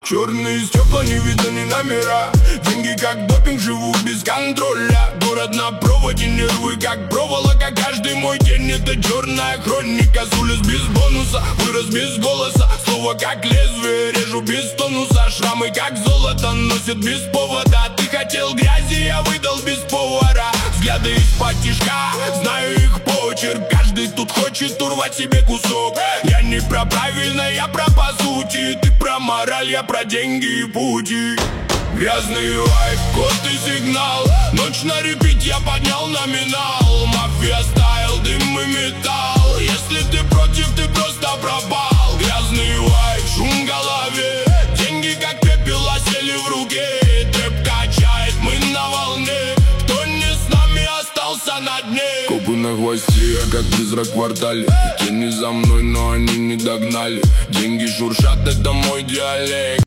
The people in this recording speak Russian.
Черные стекла, не видно ни номера. Деньги как допинг, живу без контроля. Город на проводе, нервы как проволока. Каждый мой день это черная хроника. С улиц без бонуса, вырос без голоса. Слово как лезвие, режу без тонуса. Шрамы как золото, носят без повода. Ты хотел грязи, я выдал без повара. Взгляды из-под тишка, знаю их почерк. Каждый тут хочет урвать себе кусок. Я не про правильно, я про по сути. Ты про мораль, я про деньги и пути. Грязный лайф, код и сигнал. Ночь на репит, я поднял номинал. Мафия стайл, дым и металл. Если ты против, ты просто пропал. Грязный лайф, шум в голове. Деньги как пепел осели в руке. Трэп качает, мы на волне. Кто не с нами, остался на дне. Копы на хвосте, я как призрак в квартале. Тени за мной, но они не догнали. Деньги шуршат, это мой диалект.